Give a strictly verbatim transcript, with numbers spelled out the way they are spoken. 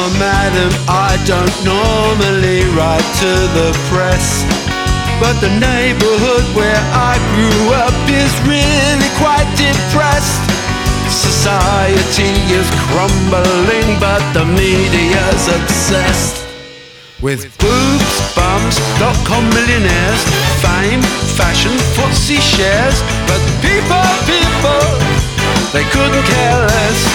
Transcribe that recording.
madam, I don't normally write to the press, but the neighborhood where I grew up is really quite depressed. Society is crumbling, but the media's obsessed with boobs, bums, dot-com millionaires, fame, fashion, footsie shares. But people, people, they couldn't care less.